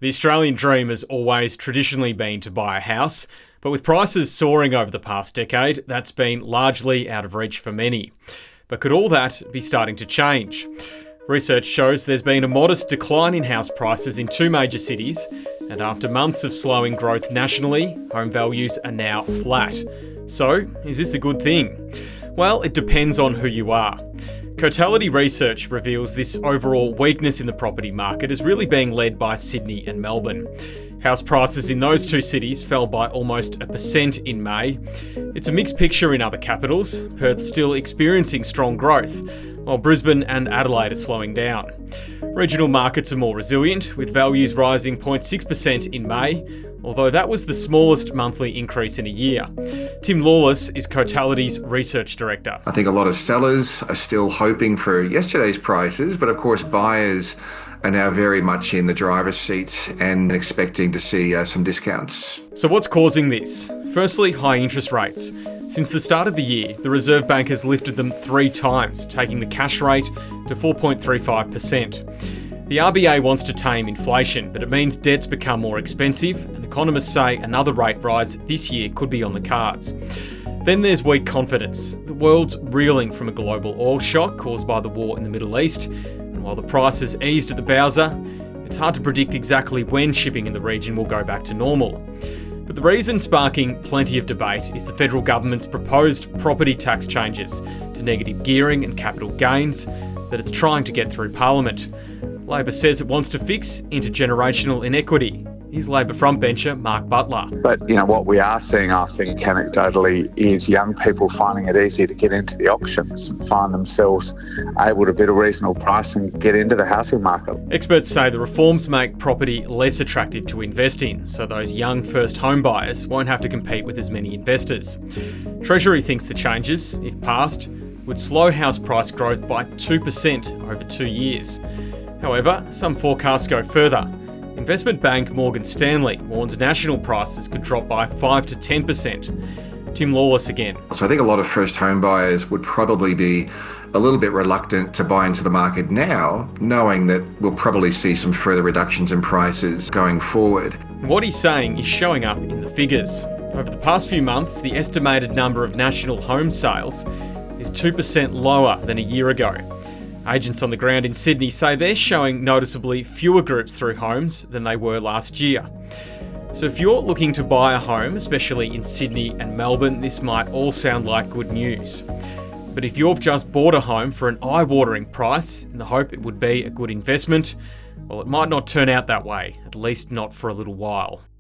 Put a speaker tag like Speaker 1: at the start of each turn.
Speaker 1: The Australian dream has always traditionally been to buy a house, but with prices soaring over the past decade, that's been largely out of reach for many. But could all that be starting to change? Research shows there's been a modest decline in house prices in two major cities, and after months of slowing growth nationally, home values are now flat. So, is this a good thing? Well, it depends on who you are. Cotality research reveals this overall weakness in the property market is really being led by Sydney and Melbourne. House prices in those two cities fell by almost 1% in May. It's a mixed picture in other capitals, Perth still experiencing strong growth, while Brisbane and Adelaide are slowing down. Regional markets are more resilient, with values rising 0.6% in May, although that was the smallest monthly increase in a year. Tim Lawless is Cotality's research director.
Speaker 2: I think a lot of sellers are still hoping for yesterday's prices, but of course buyers are now very much in the driver's seat and expecting to see some discounts.
Speaker 1: So what's causing this? Firstly, high interest rates. Since the start of the year, the Reserve Bank has lifted them 3 times, taking the cash rate to 4.35%. The RBA wants to tame inflation, but it means debts become more expensive, and economists say another rate rise this year could be on the cards. Then there's weak confidence. The world's reeling from a global oil shock caused by the war in the Middle East, and while the price has eased at the Bowser, it's hard to predict exactly when shipping in the region will go back to normal. But the reason sparking plenty of debate is the federal government's proposed property tax changes to negative gearing and capital gains that it's trying to get through Parliament. Labor says it wants to fix intergenerational inequity. Here's Labor frontbencher Mark Butler.
Speaker 3: But, what we are seeing, I think, anecdotally, is young people finding it easier to get into the auctions and find themselves able to bid a reasonable price and get into the housing market.
Speaker 1: Experts say the reforms make property less attractive to invest in, so those young first home buyers won't have to compete with as many investors. Treasury thinks the changes, if passed, would slow house price growth by 2% over 2 years. However, some forecasts go further. Investment bank Morgan Stanley warns national prices could drop by 5 to 10%. Tim Lawless again.
Speaker 2: So I think a lot of first home buyers would probably be a little bit reluctant to buy into the market now, knowing that we'll probably see some further reductions in prices going forward.
Speaker 1: What he's saying is showing up in the figures. Over the past few months, the estimated number of national home sales is 2% lower than a year ago. Agents on the ground in Sydney say they're showing noticeably fewer groups through homes than they were last year. So if you're looking to buy a home, especially in Sydney and Melbourne, this might all sound like good news. But if you've just bought a home for an eye-watering price in the hope it would be a good investment, well, it might not turn out that way, at least not for a little while.